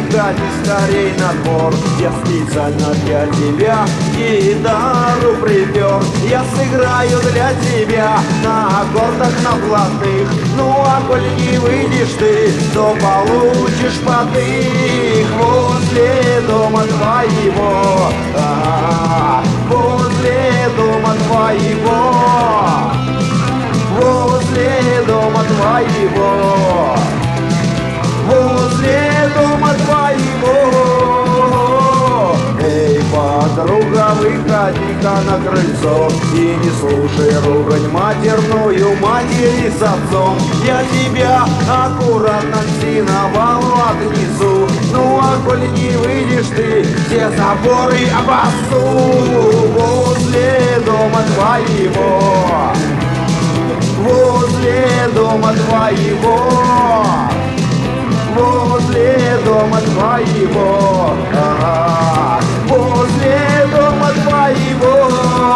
выходи скорей на двор. Я специально для тебя гитару припер. Я сыграю для тебя на аккордах на блатных. Ну а коль не выйдешь ты, то получишь потых возле дома твоего. Возле дома твоего. Возле дома твоего. Возле дома твоего. Эй, подруга, выходи-ка на крыльцо и не слушай ругань матерную матери с отцом. Я тебя аккуратно к сеновалу отнесу. Ну а коль не выйдешь ты, все заборы обоссу. Возле дома твоего. Возле дома твоего. Возле дома твоего. Возле дома твоего.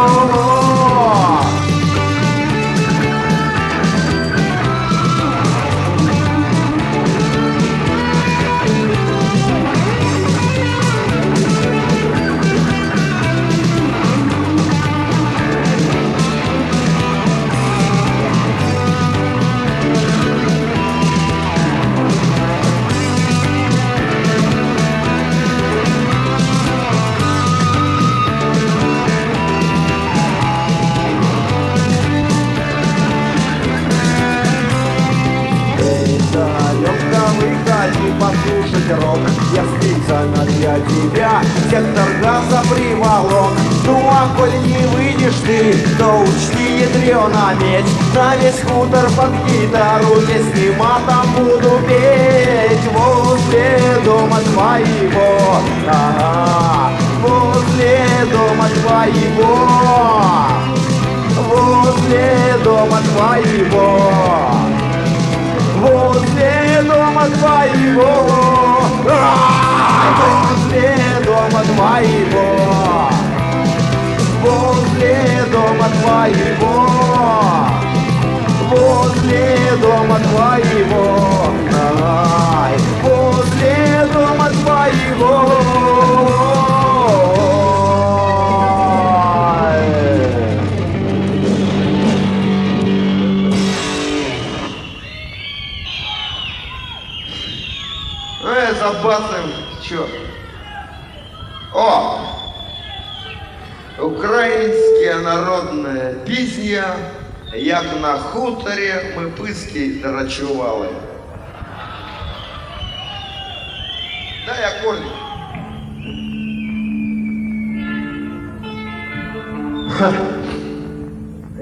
Выходи послушать рок. Я специально для тебя сектор газа приволок. Ну а коль не выйдешь ты, то учти, ядрёна медь, на весь хутор под гитару песни матом буду петь. Возле дома твоего. Возле дома твоего. Возле дома твоего. Возле дома твоего. Возле дома твоего. Возле дома твоего. Возле дома твоего. Возле дома твоего. Забасим, чё? О! Українське народне пісня, як на хуторі ми писки рачували. Дай аккорд.